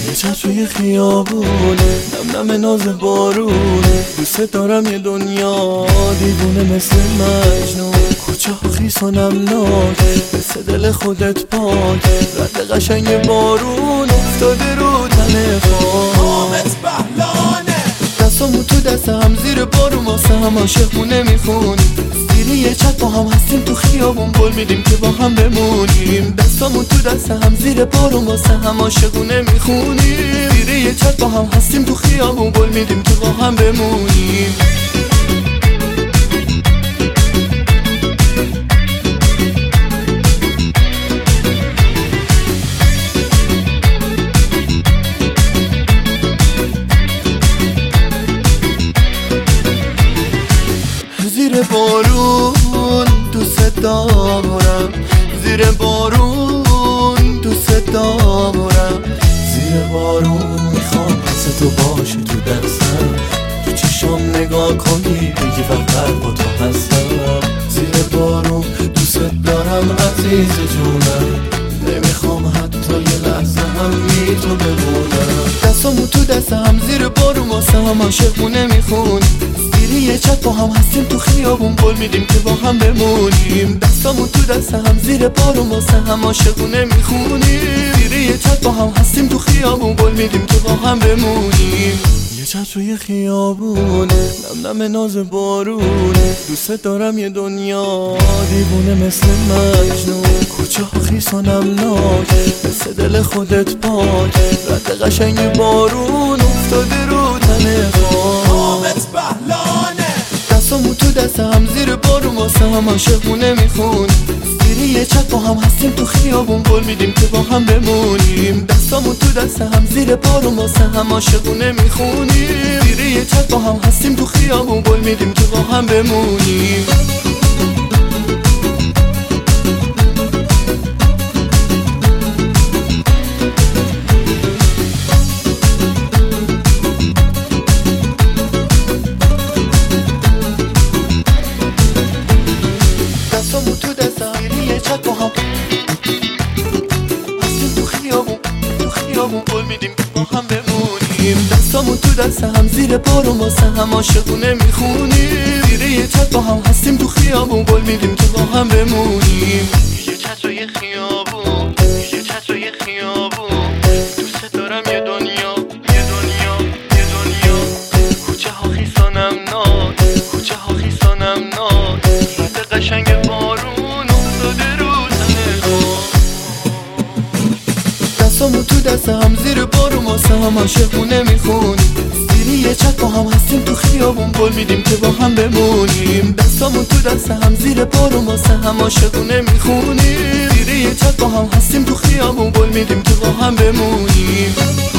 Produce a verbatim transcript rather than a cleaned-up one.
یه چشم خیابونه، نم نم ناز بارونه، دوست دارم یه دنیا دیوونه مثل مجنون، کوچه ها خیس و نمناک مثل دل خودت پاک، رد قشنگ بارون افتاده رو تن خاک. آمد بهلانه دستامو تو دست هم زیر بارون واسه هم عاشقونه میخونیم، زیر یه چت با هم هستیم تو خیابون گل میدیم که با هم بمونیم. دستامو تو دست هم زیر بارون واسه هم عاشقونه میخونیم، زیر یه چت با هم هستیم تو خیابون گل میدیم که با هم بمونیم. زیر بارون دوست دارم، زیر بارون دوست دارم، زیر بارون میخوام حس تو باشه تو دستم، تو چشام نگاه کنی بگی فقط با تو هستم. زیر بارون دوست دارم عزیز جونم، نمیخوام حتی یه لحظه هم بی تو بمونم. دستامو تو دست هم زیر بارون واسه هم عاشقونه میخونیم، زیر یه چت با هم هستیم تو خیابون قول میدیم که با هم بمونیم. دستامو تو دست هم زیر بارون واسه هم عاشقونه میخونیم، زیر یه چت با هم هستیم تو خیابون قول میدیم که با هم بمونیم. یه چت روی خیابونه، نم نم ناز بارونه، دوست دارم یه دنیا دیوونه مثل مجنون، کوچه ها خیس و نمناک مثل دل خودت پاک، رد قشنگ بارون افتاده رو تن خاک. آمد بهلانه دستامو تو دست هم زیر بارون واسه هم عاشقونه میخونیم، زیر یه چت با هم هستیم تو خیابون قول میدیم که با هم بمونیم. دستامو تو دست هم زیر بارون واسه هم عاشقونه میخونیم، زیر یه چت با هم هستیم تو خیابون قول میدیم که با هم بمونیم. دستامو تو دست هم زیر یه چت با هم هستیم تو خیابون، تو خیابون قول میدیم که با هم بمونیم. دستامو تو دست هم زیر بارون واسه هم عاشقونه میخونیم، زیر یه چت با هم هستیم تو خیابون قول میدیم که با هم بمونیم. یه چت روی خیابون، یه چت روی خیابون، دوست دارم یه دنیا، یه دنیا، یه دنیا، کوچه ها خیس و نمناک، کوچه ها خیس و نمناک، رد قشنگ بارون افتاده رو تن خاک. دستامو تو دست هم زیر بارون واسه هم عاشقونه میخونیم، زیر یه چت با هم هستیم تو خیابون قول میدیم که با هم بمونیم. دستامو تو دست هم زیر بارون واسه هم عاشقونه میخونیم، زیر یه چت با هم هستیم تو خیابون قول میدیم که با هم بمونیم.